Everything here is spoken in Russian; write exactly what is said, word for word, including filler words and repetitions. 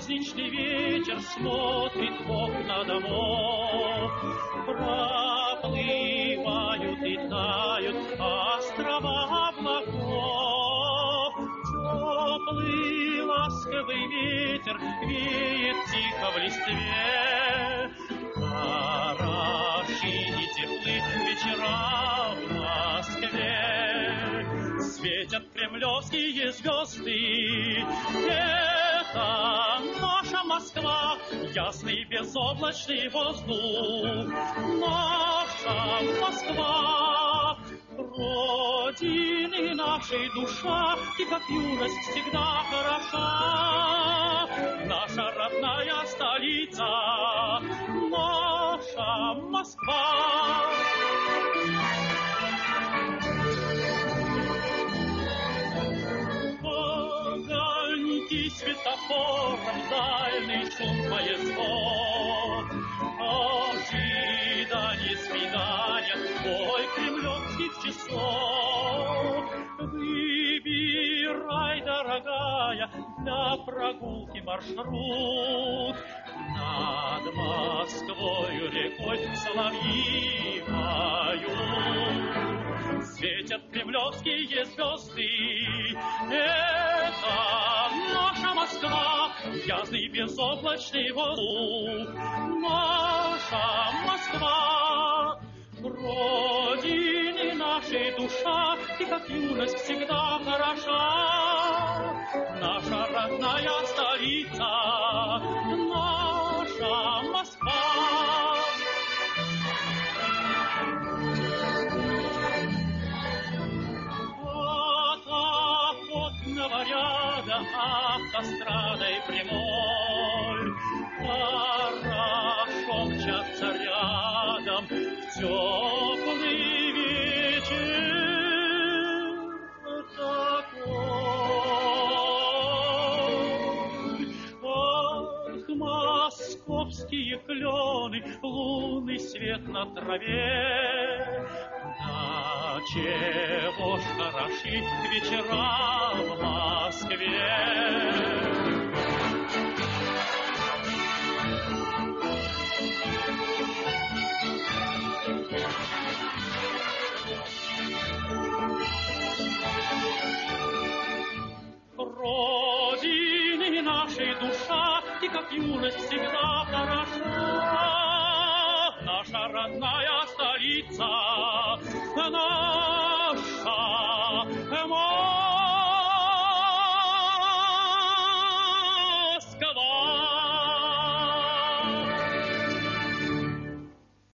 праздничный вечер смотрит в окна домов. Проплывают и тают острова облаков. Теплый ласковый ветер веет тихо в листве. Хороши и теплы вечера в Москве. Светят кремлевские звезды. Это наша Москва, ясный безоблачный воздух. Наша Москва, родины нашей душа, и как юность всегда хороша. Наша родная столица, наша Москва. Огоньки светофором, дальний шум поездов, ожидание свидания, бой кремлевских часов. Выбирай, дорогая, для прогулки маршрут. Над Москвою рекой соловьи поют. Светят кремлевские звезды. Это наша Москва, ясный безоблачный воздух. Наша Москва, родины нашей душа, и как юность всегда хороша. Наша родная столица, наша Москва. От охотного ряда автострадой прямой хорошо мчаться рядом в теплый вечер такой. Ах, московские клены, лунный свет на траве. Да чего ж хороши вечера в Москве. Родины нашей душа, и как юность всегда хороша. Наша родная столица, наша